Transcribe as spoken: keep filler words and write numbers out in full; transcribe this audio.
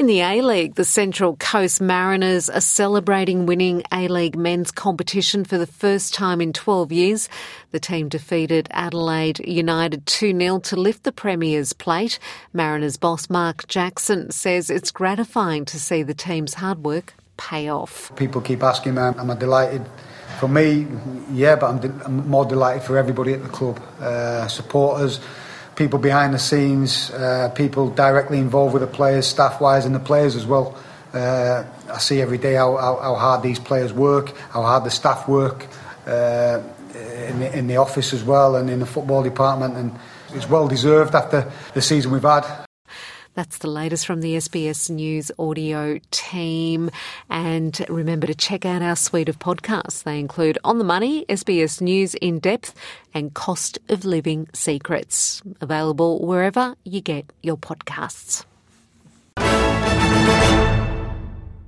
the A-League, the Central Coast Mariners are celebrating winning A-League men's competition for the first time in twelve years. The team defeated Adelaide United two nil to lift the Premier's plate. Mariners boss Mark Jackson says it's gratifying to see the team's hard work pay off. People keep asking me, am I delighted? For me, yeah, but I'm, de- I'm more delighted for everybody at the club. Uh, supporters, people behind the scenes, uh, people directly involved with the players, staff-wise, and the players as well. Uh, I see every day how, how, how hard these players work, how hard the staff work, uh, in, the, in the office as well, and in the football department, and it's well deserved after the season we've had. That's the latest from the S B S News audio team. And remember to check out our suite of podcasts. They include On the Money, S B S News In Depth, and Cost of Living Secrets. Available wherever you get your podcasts.